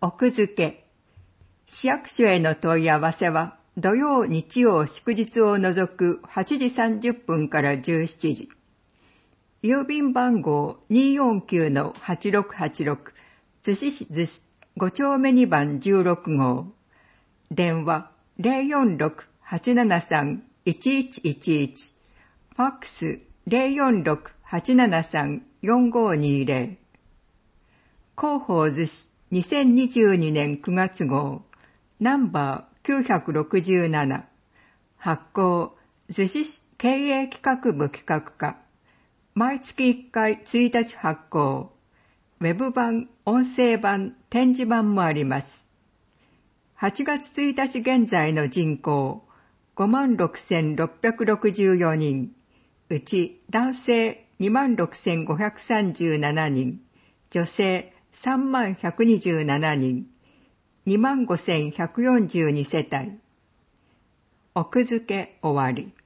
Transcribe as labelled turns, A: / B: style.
A: 奥付け。市役所への問い合わせは、土曜、日曜、祝日を除く8時30分から17時。郵便番号 249-8686、逗子市逗子5丁目2番16号。電話 046-873-1111。ファックス 046-873-4520。広報逗子2022年9月号。ナンバー967。発行、逗子市経営企画部企画課。毎月1回1日発行。ウェブ版、音声版、展示版もあります。8月1日現在の人口、56,664 人。うち男性26,537 人。女性31,127 人。25,142 世帯。奥付け終わり。